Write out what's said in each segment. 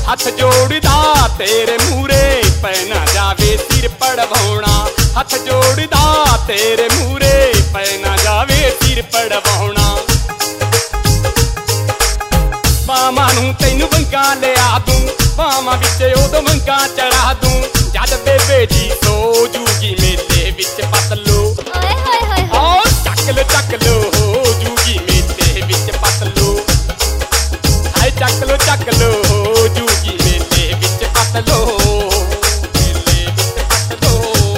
हथ जोड़दा तेरे मूरे पै ना जावे सिर पड़वाउणा। हथ जोड़दा तेरे मूरे पै ना जावे सिर पड़वाउणा। बावां नूं तैनूं वंगा लिया दूं, बावां विच उदों वंगा चढ़ा दूं, जद बेबे जी सो जूगी मेले विच पतलो। आओ चक लो हो जूगी मेले विच पतलो। हाय चक लो हो जूगी मेले विच पतलो। मेले विच पतलो।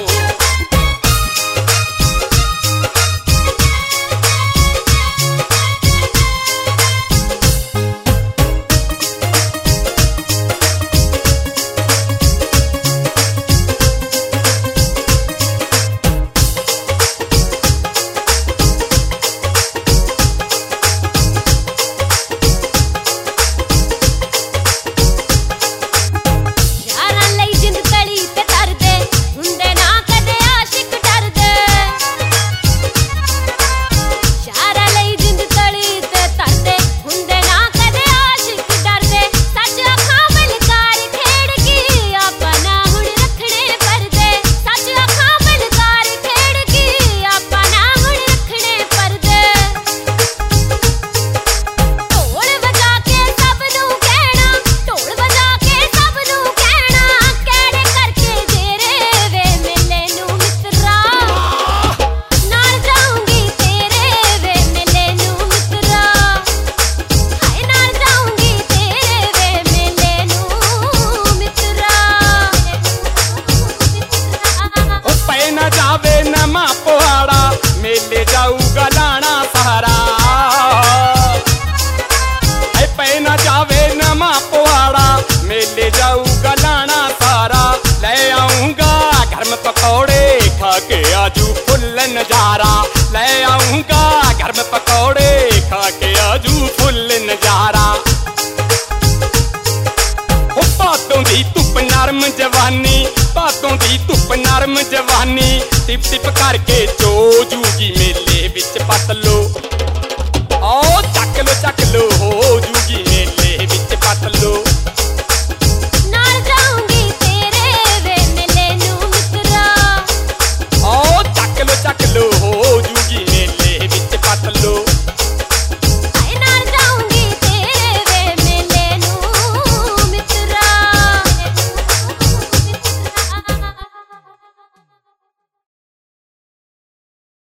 मेले जाऊगा लाना सहारा। पै ना जावे नमा पुआड़ा, मेले जाऊगा लाना सहारा। ले आऊंगा घर में पकौड़े खा के आजू फुल नजारा। ले आऊंगा घर में पकौड़े खा के आजू फुल नजारा। बातों दी धुप नरम जवानी, बातों दी धुप नरम जवानी, टिप टिप करके चो जूगी मेले विच पतलो। आओ चक लो